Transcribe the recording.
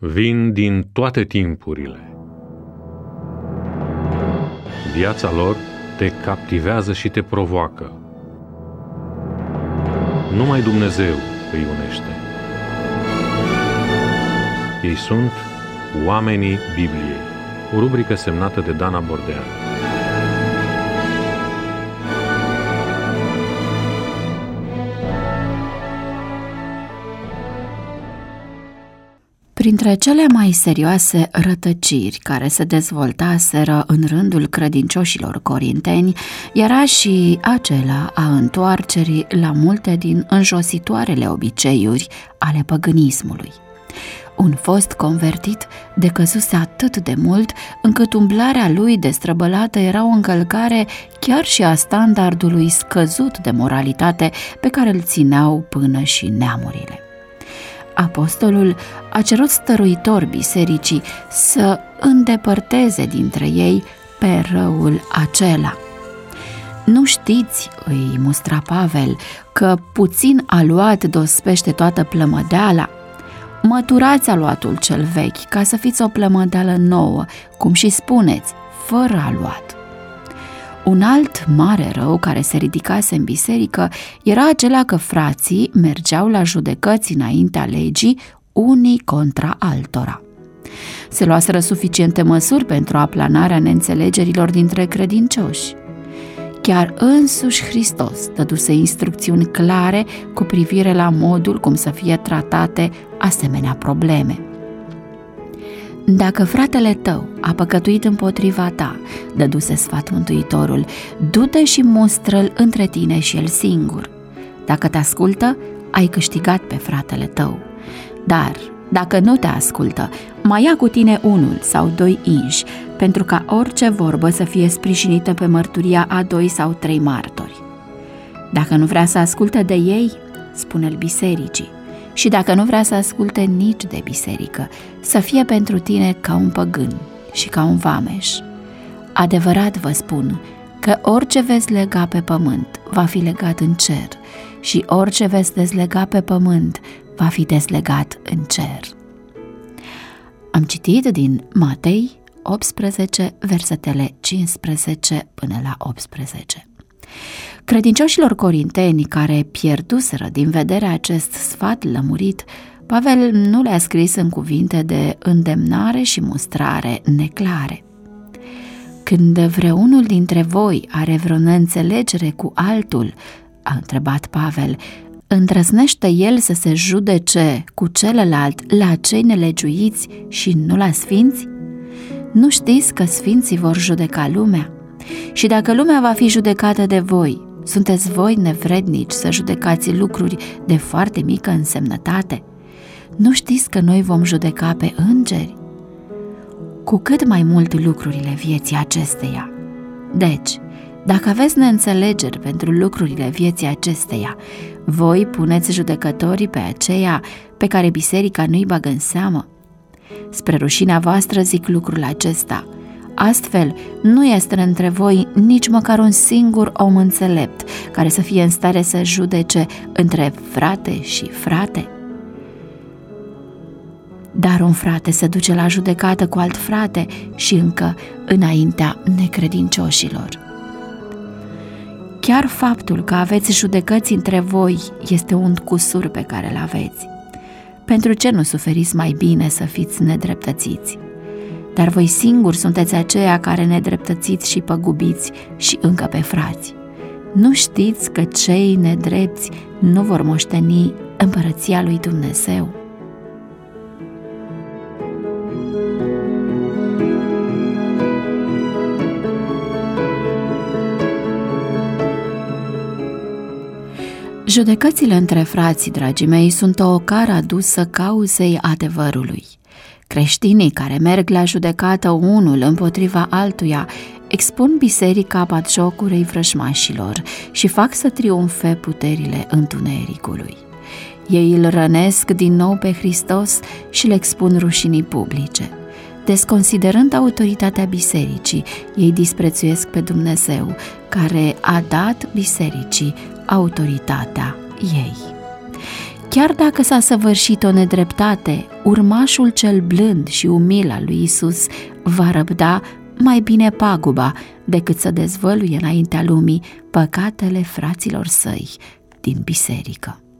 vin din toate timpurile. Viața lor te captivează și te provoacă. Numai Dumnezeu îi unește. Ei sunt Oamenii Bibliei, o rubrică semnată de Dana Bordean. Printre cele mai serioase rătăciri care se dezvoltaseră în rândul credincioșilor corinteni era și acela a întoarcerii la multe din înjositoarele obiceiuri ale păgânismului. Un fost convertit decăzuse atât de mult încât umblarea lui destrăbălată era o încălcare chiar și a standardului scăzut de moralitate pe care îl țineau până și neamurile. Apostolul a cerut stăruitor bisericii să îndepărteze dintre ei pe răul acela. Nu știți, îi mustra Pavel, că puțin aluat dospește toată plămădeala? Măturați aluatul cel vechi ca să fiți o plămădeală nouă, cum și spuneți, fără aluat. Un alt mare rău care se ridicase în biserică era acela că frații mergeau la judecăți înaintea legii unii contra altora. Se luaseră suficiente măsuri pentru aplanarea neînțelegerilor dintre credincioși. Chiar însuși Hristos dăduse instrucțiuni clare cu privire la modul cum să fie tratate asemenea probleme. Dacă fratele tău a păcătuit împotriva ta, dăduse sfat Mântuitorul, du-te și mustră-l între tine și el singur. Dacă te ascultă, ai câștigat pe fratele tău. Dar, dacă nu te ascultă, mai ia cu tine 1 sau 2 inși, pentru ca orice vorbă să fie sprijinită pe mărturia a 2 sau 3 martori. Dacă nu vrea să asculte de ei, spune-l bisericii. Și dacă nu vrea să asculte nici de biserică, să fie pentru tine ca un păgân și ca un vameș. Adevărat vă spun că orice veți lega pe pământ va fi legat în cer și orice veți dezlega pe pământ va fi dezlegat în cer. Am citit din Matei 18, versetele 15 până la 18. Credincioșilor corinteni care pierduseră din vedere acest sfat lămurit, Pavel nu le-a scris în cuvinte de îndemnare și mustrare neclare. Când vreunul dintre voi are vreo neînțelegere cu altul, a întrebat Pavel, îndrăznește el să se judece cu celălalt la cei nelegiuiți și nu la sfinți? Nu știți că sfinții vor judeca lumea? Și dacă lumea va fi judecată de voi, sunteți voi nevrednici să judecați lucruri de foarte mică însemnătate? Nu știți că noi vom judeca pe îngeri? Cu cât mai mult lucrurile vieții acesteia. Deci, dacă aveți neînțelegeri pentru lucrurile vieții acesteia, voi puneți judecătorii pe aceia pe care biserica nu-i bagă în seamă? Spre rușinea voastră zic lucrul acesta. Astfel, nu este între voi nici măcar un singur om înțelept care să fie în stare să judece între frate și frate. Dar un frate se duce la judecată cu alt frate și încă înaintea necredincioșilor. Chiar faptul că aveți judecăți între voi este un cusur pe care îl aveți. Pentru ce nu suferiți mai bine să fiți nedreptățiți? Dar voi singuri sunteți aceia care nedreptățiți și păgubiți și încă pe frați. Nu știți că cei nedrepți nu vor moșteni împărăția lui Dumnezeu? Judecățile între frații, dragii mei, sunt o ocară adusă cauzei adevărului. Creștinii care merg la judecată unul împotriva altuia expun biserica batjocurei vrăjmașilor și fac să triumfe puterile întunericului. Ei îl rănesc din nou pe Hristos și le expun rușinii publice. Desconsiderând autoritatea bisericii, ei disprețuiesc pe Dumnezeu, care a dat bisericii autoritatea ei. Chiar dacă s-a săvârșit o nedreptate, urmașul cel blând și umil al lui Isus va răbda mai bine paguba decât să dezvăluie înaintea lumii păcatele fraților săi din biserică.